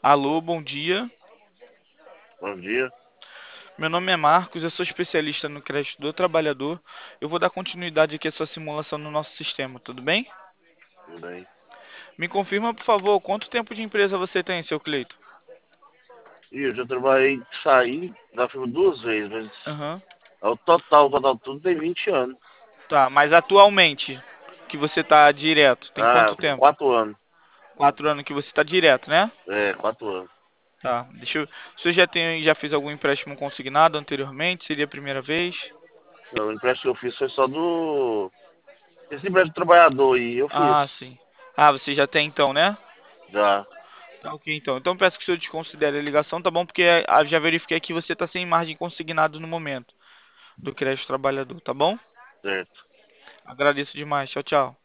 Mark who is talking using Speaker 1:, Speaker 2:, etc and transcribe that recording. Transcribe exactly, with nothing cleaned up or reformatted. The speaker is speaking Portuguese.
Speaker 1: Alô, bom dia.
Speaker 2: Bom dia.
Speaker 1: Meu nome é Marcos, eu sou especialista no crédito do trabalhador. Eu vou dar continuidade aqui à sua simulação no nosso sistema, tudo bem?
Speaker 2: Tudo bem?
Speaker 1: Me confirma, por favor, quanto tempo de empresa você tem, seu Cleito?
Speaker 2: E eu já trabalhei, saí da firma duas vezes, mas
Speaker 1: Aham.
Speaker 2: ao total, total tudo tem vinte anos.
Speaker 1: Tá, mas atualmente, que você está direto, tem
Speaker 2: Ah,
Speaker 1: quanto tempo?
Speaker 2: quatro anos.
Speaker 1: Quatro anos que você está direto, né?
Speaker 2: É, quatro anos.
Speaker 1: Tá, deixa eu... Você já tem, já fez algum empréstimo consignado anteriormente? Seria a primeira vez?
Speaker 2: Não, o empréstimo que eu fiz foi só do... Esse empréstimo do trabalhador aí, eu fiz.
Speaker 1: Ah, sim. Ah, você já tem então, né?
Speaker 2: Já,
Speaker 1: Tá ok, então. Então peço que o senhor desconsidere a ligação, tá bom? Porque ah, já verifiquei que você está sem margem consignado no momento do crédito trabalhador, tá bom?
Speaker 2: certo.
Speaker 1: Agradeço demais. Tchau, tchau.